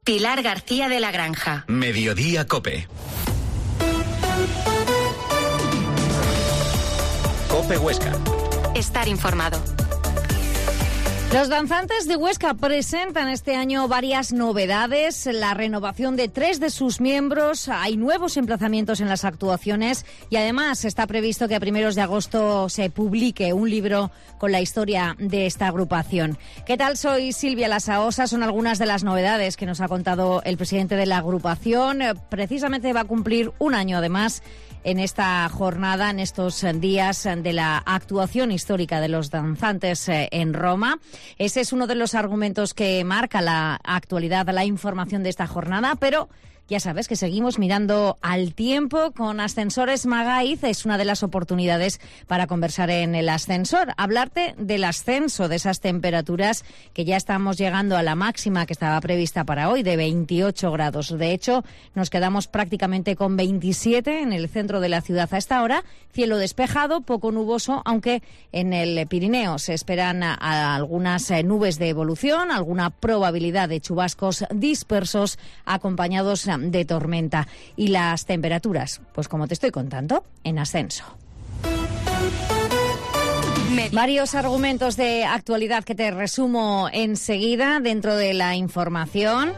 Pilar García de la Granja. Mediodía COPE. COPE Huesca. Estar informado. Los danzantes de Huesca presentan este año varias novedades, la renovación de 3 de sus miembros, hay nuevos emplazamientos en las actuaciones y además está previsto que a primeros de agosto se publique un libro con la historia de esta agrupación. ¿Qué tal? Soy Silvia Lasaosa, son algunas de las novedades que nos ha contado el presidente de la agrupación. Precisamente va a cumplir un año además en esta jornada, en estos días de la actuación histórica de los danzantes en Roma. Ese es uno de los argumentos que marca la actualidad, la información de esta jornada, pero ya sabes que seguimos mirando al tiempo con Ascensores Magaiz. Es una de las oportunidades para conversar en el ascensor, hablarte del ascenso de esas temperaturas que ya estamos llegando a la máxima que estaba prevista para hoy de 28 grados. De hecho, nos quedamos prácticamente con 27 en el centro de la ciudad a esta hora. Cielo despejado, poco nuboso, aunque en el Pirineo se esperan algunas nubes de evolución, alguna probabilidad de chubascos dispersos acompañados de tormenta. Y las temperaturas, pues como te estoy contando, en ascenso. Varios argumentos de actualidad que te resumo enseguida dentro de la información.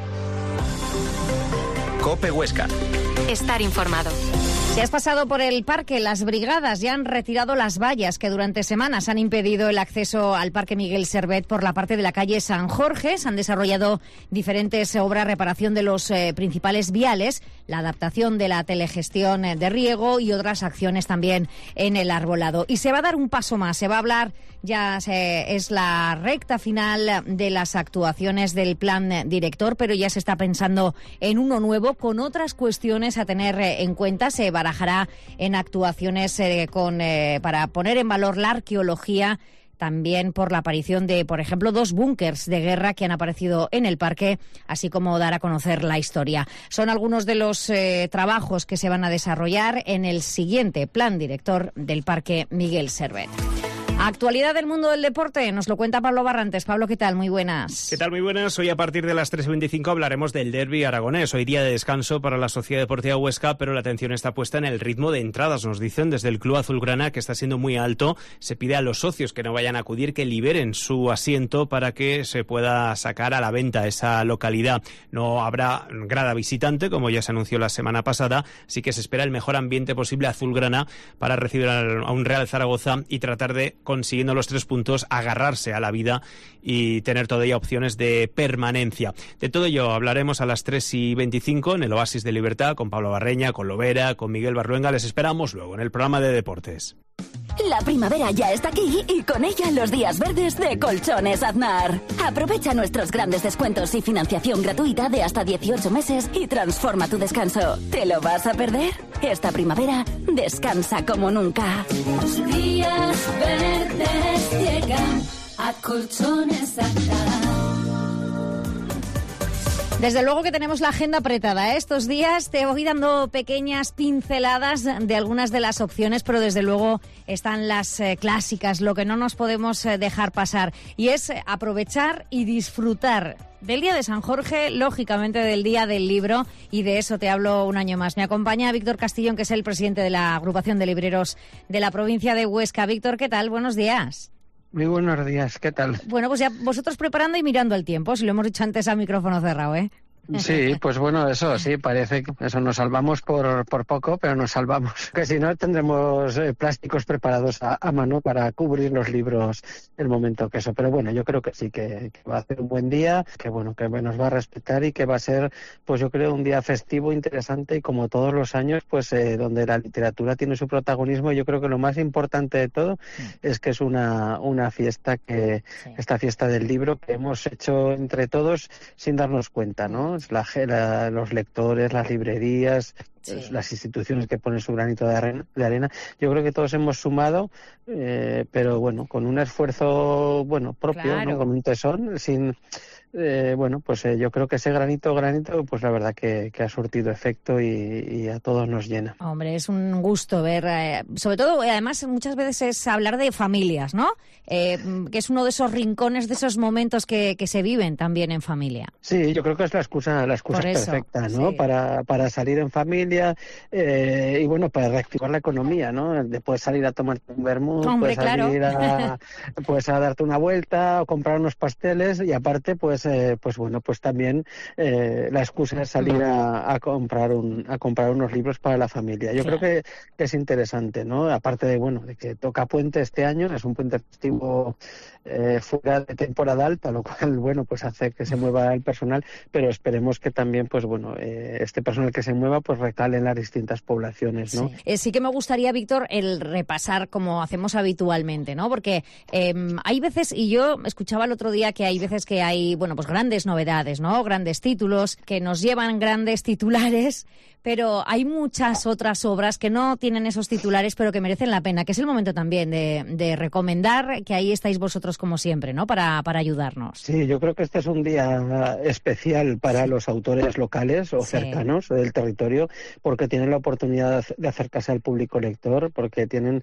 COPE Huesca. Estar informado. Si has pasado por el parque, las brigadas ya han retirado las vallas que durante semanas han impedido el acceso al Parque Miguel Servet por la parte de la calle San Jorge. Se han desarrollado diferentes obras, reparación de los principales viales, la adaptación de la telegestión de riego y otras acciones también en el arbolado. Y se va a dar un paso más, se va a hablar, es la recta final de las actuaciones del plan director, pero ya se está pensando en uno nuevo con otras cuestiones a tener en cuenta. Se barajará en actuaciones para poner en valor la arqueología, también por la aparición de, por ejemplo, 2 búnkers de guerra que han aparecido en el parque, así como dar a conocer la historia. Son algunos de los trabajos que se van a desarrollar en el siguiente plan director del Parque Miguel Servet. Actualidad del mundo del deporte, nos lo cuenta Pablo Barrantes. Pablo, ¿qué tal? Muy buenas. ¿Qué tal? Muy buenas. Hoy a partir de las 3:25 hablaremos del derbi aragonés. Hoy día de descanso para la Sociedad Deportiva Huesca, pero la atención está puesta en el ritmo de entradas. Nos dicen desde el Club Azulgrana que está siendo muy alto. Se pide a los socios que no vayan a acudir, que liberen su asiento para que se pueda sacar a la venta esa localidad. No habrá grada visitante, como ya se anunció la semana pasada, así que se espera el mejor ambiente posible Azulgrana para recibir a un Real Zaragoza y tratar de, consiguiendo los 3 puntos, agarrarse a la vida y tener todavía opciones de permanencia. De todo ello hablaremos a las 3:25 en el Oasis de Libertad con Pablo Barreña, con Lovera, con Miguel Barruenga. Les esperamos luego en el programa de deportes. La primavera ya está aquí y con ella los días verdes de Colchones Aznar. Aprovecha nuestros grandes descuentos y financiación gratuita de hasta 18 meses y transforma tu descanso. ¿Te lo vas a perder? Esta primavera descansa como nunca. Los días verdes llegan a Colchones Aznar. Desde luego que tenemos la agenda apretada, ¿eh? Estos días te voy dando pequeñas pinceladas de algunas de las opciones, pero desde luego están las clásicas, lo que no nos podemos dejar pasar, y es aprovechar y disfrutar del Día de San Jorge, lógicamente del Día del Libro, y de eso te hablo un año más. Me acompaña Víctor Castillón, que es el presidente de la agrupación de libreros de la provincia de Huesca. Víctor, ¿qué tal? Buenos días. Muy buenos días, ¿qué tal? Bueno, pues ya vosotros preparando y mirando el tiempo, si lo hemos dicho antes a micrófono cerrado, ¿eh? Sí, pues bueno, eso sí, parece que eso nos salvamos por poco, pero nos salvamos. Que si no tendremos plásticos preparados a mano para cubrir los libros el momento que eso. Pero bueno, yo creo que sí, que va a ser un buen día, que bueno, que nos va a respetar y que va a ser, pues yo creo, un día festivo, interesante y como todos los años, pues donde la literatura tiene su protagonismo. Yo creo que lo más importante de todo es que es una fiesta esta fiesta del libro que hemos hecho entre todos sin darnos cuenta, ¿no? Los lectores, las librerías, las instituciones que ponen su granito de arena. Yo creo que todos hemos sumado, pero bueno, con un esfuerzo propio, claro, ¿no? Con un tesón, sin bueno, pues yo creo que ese granito, pues la verdad que ha surtido efecto y a todos nos llena. Hombre, es un gusto ver, sobre todo, además muchas veces es hablar de familias, ¿no? Que es uno de esos rincones, de esos momentos que se viven también en familia. Sí, yo creo que es la excusa perfecta, ¿no? Sí. Para salir en familia y bueno, para reactivar la economía, ¿no? Puedes salir a tomarte un vermut, puedes salir pues a darte una vuelta o comprar unos pasteles y aparte, pues bueno, pues también la excusa es salir a comprar unos libros para la familia. Yo creo que es interesante, ¿no? Aparte de que toca puente este año, es un puente festivo fuera de temporada alta, lo cual, bueno, pues hace que se mueva el personal, pero esperemos que también, pues bueno, este personal que se mueva, pues recale en las distintas poblaciones, ¿no? Sí que me gustaría, Víctor, el repasar como hacemos habitualmente, ¿no? Porque hay veces, y yo escuchaba el otro día que hay veces que hay, bueno, pues grandes novedades, ¿no? Grandes títulos que nos llevan grandes titulares, pero hay muchas otras obras que no tienen esos titulares, pero que merecen la pena, que es el momento también de recomendar, que ahí estáis vosotros como siempre, ¿no? Para ayudarnos. Sí, yo creo que este es un día especial para los autores locales o cercanos del territorio, porque tienen la oportunidad de acercarse al público lector, porque tienen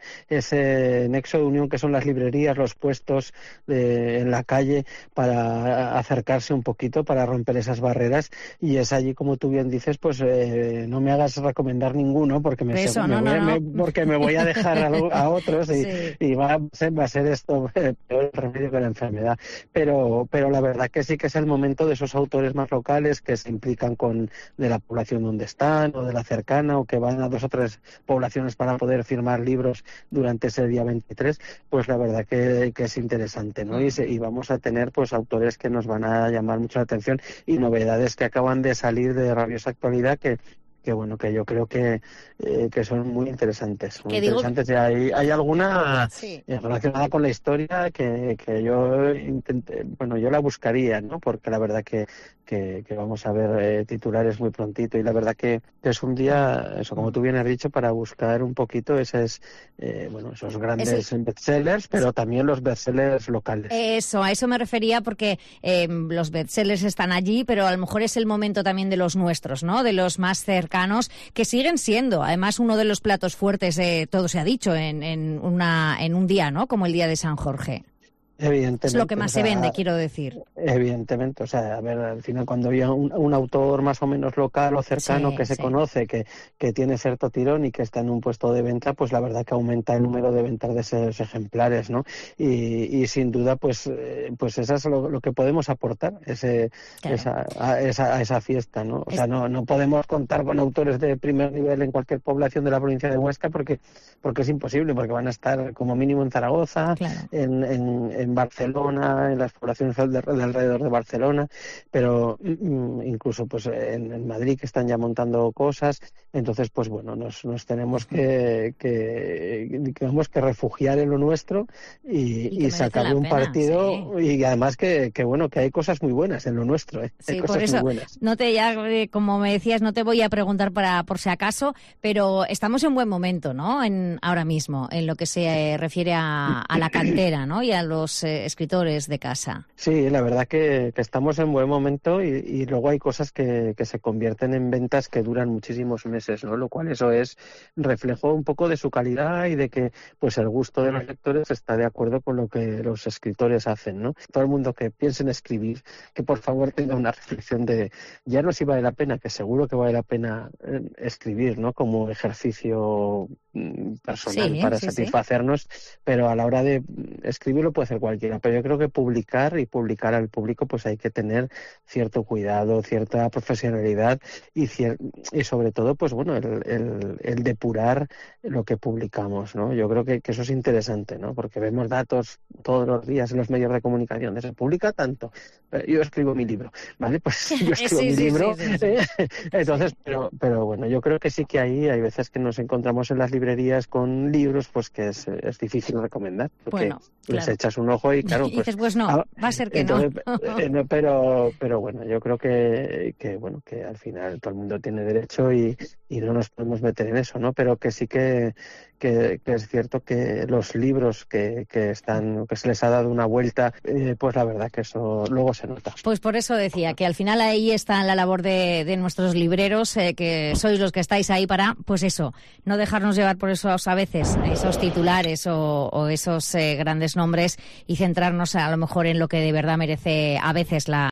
ese nexo de unión que son las librerías, los puestos en la calle, para acercarse un poquito, para romper esas barreras, y es allí, como tú bien dices, pues no me hagas recomendar ninguno, porque porque me voy a dejar a otros y va a ser esto peor remedio que la enfermedad. Pero la verdad que sí que es el momento de esos autores más locales que se implican de la población donde están o de la cercana, o que van a 2 o 3 poblaciones para poder firmar libros durante ese día 23, pues la verdad que es interesante, ¿no? Y vamos a tener pues autores que nos van a llamar mucho la atención y novedades que acaban de salir de rabiosa actualidad que yo creo que son muy interesantes. Hay alguna relacionada con la historia que yo intenté, yo la buscaría, ¿no? Porque la verdad que vamos a ver titulares muy prontito, y la verdad que es un día, eso como tú bien has dicho, para buscar un poquito esos grandes bestsellers, pero también los bestsellers locales. A eso me refería, porque los bestsellers están allí, pero a lo mejor es el momento también de los nuestros, ¿no? De los más cercanos, que siguen siendo, además, uno de los platos fuertes, todo se ha dicho, en un día, ¿no? Como el día de San Jorge. Evidentemente. Es lo que más se vende, quiero decir. Evidentemente, al final cuando hay un autor más o menos local o cercano que se conoce, que tiene cierto tirón y que está en un puesto de venta, pues la verdad que aumenta el número de ventas de esos ejemplares, ¿no? Y sin duda, pues eso es lo que podemos aportar a esa fiesta, ¿no? O sea, no podemos contar con autores de primer nivel en cualquier población de la provincia de Huesca porque es imposible, porque van a estar como mínimo en Zaragoza, en Barcelona, en las poblaciones de alrededor de Barcelona, pero incluso pues en Madrid, que están ya montando cosas. Entonces, pues bueno, nos tenemos que refugiar en lo nuestro y sacarle un partido, y además que hay cosas muy buenas en lo nuestro, hay cosas por eso, muy buenas. Como me decías, no te voy a preguntar por si acaso, pero estamos en buen momento, ¿no? Ahora mismo, en lo que se refiere a la cantera, ¿no? Y a los escritores de casa. Sí, la verdad que estamos en buen momento, y luego hay cosas que se convierten en ventas que duran muchísimos meses, ¿no? Lo cual eso es reflejo un poco de su calidad y de que pues el gusto de los lectores está de acuerdo con lo que los escritores hacen, ¿no? Todo el mundo que piense en escribir, que por favor tenga una reflexión de ya no si vale la pena, que seguro que vale la pena escribir, ¿no? Como ejercicio personal para satisfacernos, pero a la hora de escribir lo puede hacer cualquiera, pero yo creo que publicar al público pues hay que tener cierto cuidado, cierta profesionalidad y sobre todo pues bueno el depurar lo que publicamos, ¿no? Yo creo que eso es interesante, ¿no? Porque vemos datos todos los días en los medios de comunicación, se publica tanto, yo escribo mi libro, ¿vale? Pues yo escribo mi libro. Entonces, pero bueno, yo creo que sí que hay veces que nos encontramos en las librerías con libros pues que es difícil recomendar, porque les echas un ojo y claro, y dices, pues no, va a ser que entonces, no. Pero bueno, yo creo que al final todo el mundo tiene derecho y no nos podemos meter en eso, ¿no? Pero que sí que que es cierto que los libros que se les ha dado una vuelta, pues la verdad que eso luego se nota. Pues por eso decía que al final ahí está la labor de nuestros libreros, que sois los que estáis ahí para, pues eso, no dejarnos llevar por esos a veces, esos titulares o esos grandes nombres y centrarnos a lo mejor en lo que de verdad merece a veces la